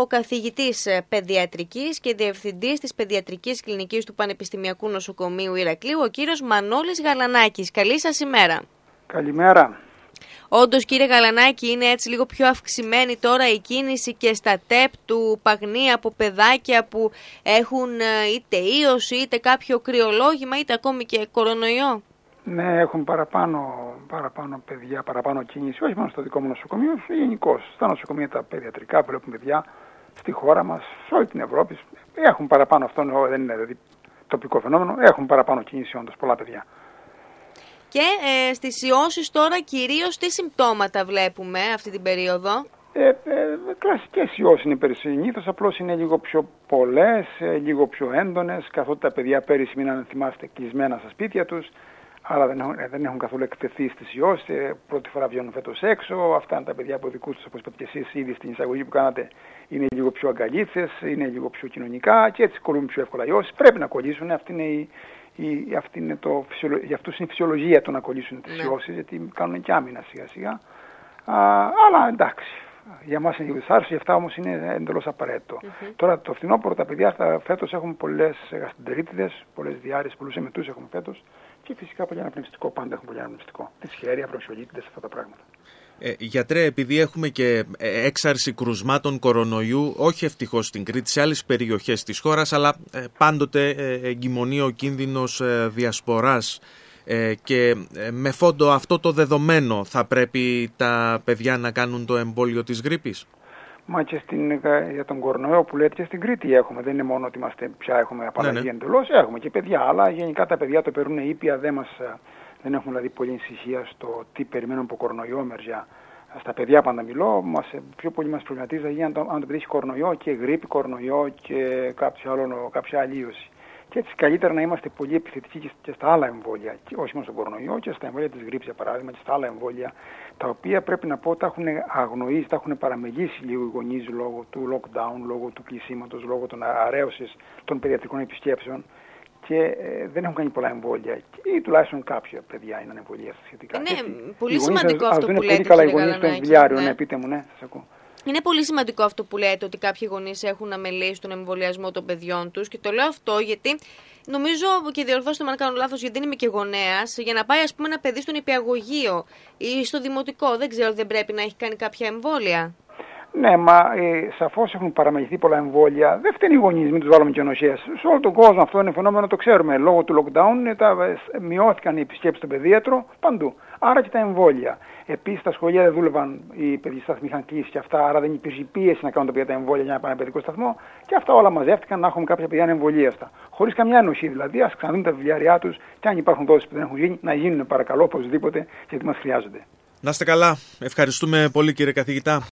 ο καθηγητής παιδιατρικής και διευθυντής της Παιδιατρικής Κλινικής του Πανεπιστημιακού Νοσοκομείου Ηρακλείου, ο κύριος Μανώλης Γαλανάκης. Καλή σας ημέρα. Καλημέρα. Όντως, κύριε Γαλανάκη, είναι έτσι λίγο πιο αυξημένη τώρα η κίνηση και στα ΤΕΠ του Παγνή από παιδάκια που έχουν είτε ίωση, είτε κάποιο κρυολόγημα, είτε ακόμη και κορονοϊό? Ναι, έχουν παραπάνω παιδιά, παραπάνω κίνηση, όχι μόνο στο δικό μου νοσοκομείο, γενικώς. Στα νοσοκομεία τα παιδιατρικά που βλέπουν παιδιά στη χώρα μας, σε όλη την Ευρώπη, έχουν παραπάνω, αυτό δεν είναι δηλαδή τοπικό φαινόμενο, έχουν παραπάνω κίνηση όντως, πολλά παιδιά. Και στις ιώσεις τώρα κυρίως τι συμπτώματα βλέπουμε αυτή την περίοδο? Κλασικές ιώσεις είναι συνήθως, απλώς είναι λίγο πιο πολλές, λίγο πιο έντονες, καθότι τα παιδιά πέρυσι μείναν, θυμάστε, κλεισμένα στα σπίτια τους, άρα δεν έχουν καθόλου εκτεθεί στις ιώσεις, πρώτη φορά βγαίνουν φέτος έξω, αυτά είναι τα παιδιά από δικούς τους, όπως είπατε και εσείς ήδη στην εισαγωγή που κάνατε, είναι λίγο πιο αγκαλίτσες, είναι λίγο πιο κοινωνικά και έτσι κολλούν πιο εύκολα ιώσεις, πρέπει να κολλήσουν, για αυτούς είναι η φυσιολογία το να κολλήσουν τις ιώσεις, γιατί κάνουν και άμυνα σιγά σιγά. Αλλά εντάξει, για μας είναι δυσάρεστο, για αυτά όμως είναι εντελώς απαραίτητο. Τώρα το φθινόπωρο τα παιδιά φέτος έχουν πολλές γαστρεντερίτιδες, πολλές διάρρειες, πολλούς εμετούς έχουν φέτος και φυσικά πολύ αναπνευστικό, πάντα έχουν πολύ αναπνευστικό. Δυσχέρεια, μπροχιολίτιδες, αυτά τα πράγματα. Γιατρέ, επειδή έχουμε και έξαρση κρουσμάτων κορονοϊού, όχι ευτυχώς στην Κρήτη, σε άλλες περιοχές της χώρας, αλλά πάντοτε εγκυμονεί ο κίνδυνος διασποράς και με φόντο αυτό το δεδομένο θα πρέπει τα παιδιά να κάνουν το εμβόλιο της γρίπης? Μα και για τον κορονοϊό που λέτε και στην Κρήτη έχουμε, δεν είναι μόνο ότι πια έχουμε απαλλαγή εντελώς, έχουμε και παιδιά, αλλά γενικά τα παιδιά το περνούν ήπια, δεν έχουν δηλαδή πολλή ησυχία στο τι περιμένουν από κορονοϊό μεριά. Στα παιδιά πάντα μιλώ, πιο πολύ μας προβληματίζει αν το παιδί έχει κορονοϊό και γρίπη, κορονοϊό και κάποια άλλη ίωση. Και έτσι καλύτερα να είμαστε πολύ επιθετικοί και στα άλλα εμβόλια, όχι μόνο στον κορονοϊό, και στα εμβόλια της γρίπης για παράδειγμα, και στα άλλα εμβόλια, τα οποία πρέπει να πω τα έχουν αγνοήσει, τα έχουν παραμελήσει λίγο οι γονείς λόγω του lockdown, λόγω του κλεισίματος, λόγω των αρέωσης των παιδιατρικών επισκέψεων. Και δεν έχουν κάνει πολλά εμβόλια, ή τουλάχιστον κάποια παιδιά είναι εμβολία σχετικά. Ναι, πολύ σημαντικό αυτό που λέτε, κύριε Γαλανάκη. Ναι, πείτε μου, ναι, σας ακούω. Είναι πολύ σημαντικό αυτό που λέτε, ότι κάποιοι γονείς έχουν αμελήσει τον εμβολιασμό των παιδιών τους, και το λέω αυτό γιατί νομίζω, και διορθώστε με αν κάνω λάθος, γιατί δεν είμαι και γονέας, για να πάει ας πούμε ένα παιδί στον νηπιαγωγείο ή στο δημοτικό, δεν ξέρω, δεν πρέπει να έχει κάνει κάποια εμβόλια? Ναι, μα σαφώς έχουν παραμεληθεί πολλά εμβόλια. Δεν φταίνει οι γονείς, μην τους βάλουμε και ονοσίες. Σε όλο τον κόσμο αυτό είναι φαινόμενο, το ξέρουμε. Λόγω του lockdown μειώθηκαν οι επισκέψεις στον παιδίατρο παντού. Άρα και τα εμβόλια. Επίσης στα σχολεία δεν δούλευαν, οι παιδικοί σταθμοί είχαν κλείσει και αυτά, άρα δεν υπήρχε πίεση να κάνουν τα παιδιά τα εμβόλια για να πάνε παιδικό σταθμό. Και αυτά όλα μαζεύτηκαν να έχουμε κάποια παιδιά εμβολίαστα. Χωρίς καμιά ενοχή δηλαδή, ας ξαναδούν τα βιβλιάρια τους και αν υπάρχουν δόσεις που δεν έχουν γίνει, να γίνουν παρακαλώ οπωσδήποτε, γιατί μας χρειάζονται. Να είστε καλά. Ευχαριστούμε πολύ, κύριε καθηγητά.